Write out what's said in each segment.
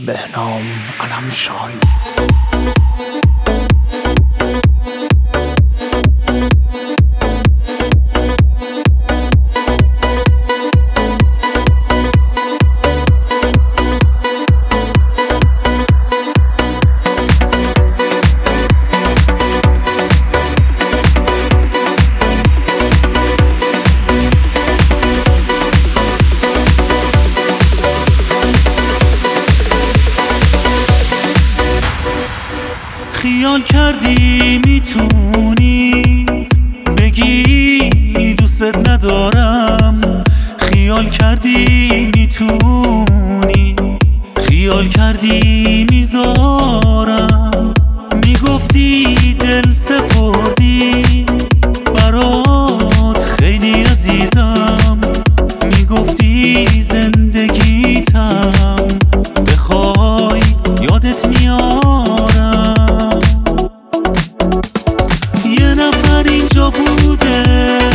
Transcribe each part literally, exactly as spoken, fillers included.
بهنام علمشاهی. خیال کردی میتونی بگی دوست ندارم، خیال کردی میتونی، خیال کردی میذارم، میگفتی دل سپردی برات خیلی عزیزم، میگفتی زندگیتم بخوای یادت میاد. اینجا بوده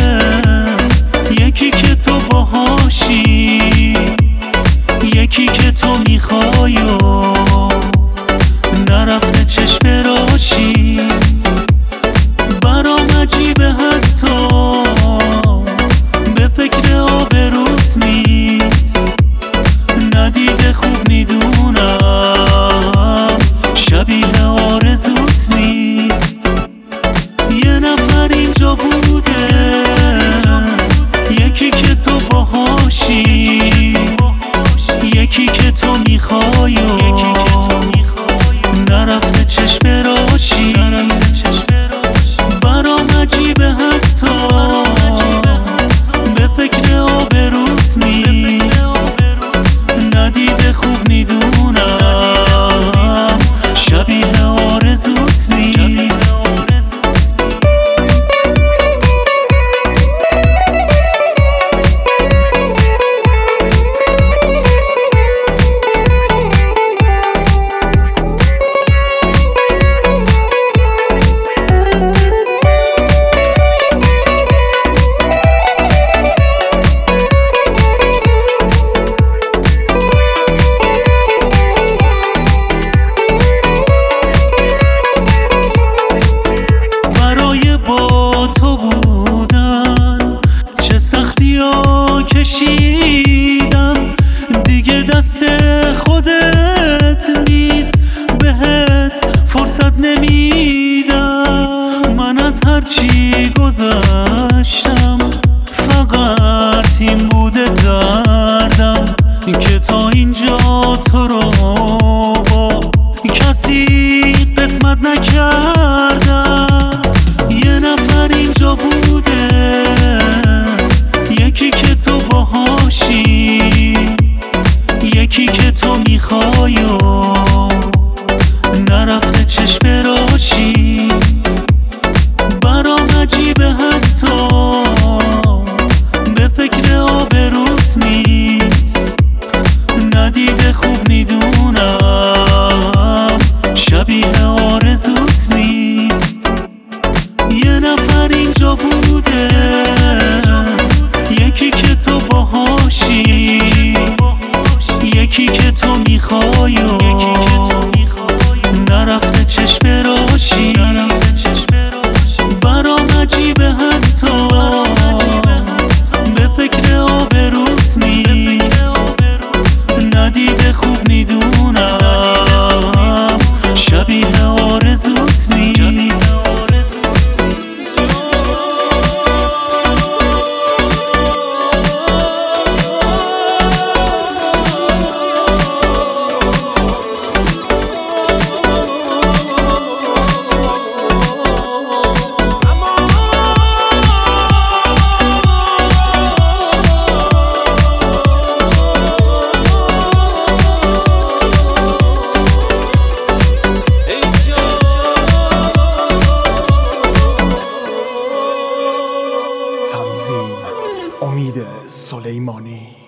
یکی که تو باهاشی، یکی که تو میخوای و نرفته چشم راشی. برام عجیبه حتی به فکر آبروت نیست، ندیده خوب میدونم شبیه آرزوت نیست. یه نفر اینجا بوده یکی که تو باهاشی، یکی که تو میخوای و نرفته چشم راشی. برام عجیبه حتی به فکر آبروت نیست، ندیده خوب میدونم شبیه آرزوت نیست. کشیدم دیگه دست خودت نیست، بهت فرصت نمیدم. من از هرچی گذشتم فقط این بوده دردم که تا اینجا تو رو با کسی قسمت نکردم. یه نفر اینجا بوده یکی که تو باهاشی، یکی که تو میخوای و نرفته چشم راشی. برام عجیبه حتی به فکر آبروت نیست، ندیده خوب میدونم شبیه آرزوت نیست. یه نفر اینجا بوده یکی که تو باهاشی، یکی که تو میخوای و نرفته چشم راشی. برام عجیبه حتی به فکر آبروت نیست، ندیده خوب میدونم شبیه آرزوت نیست. تنظیم امید سلیمانی.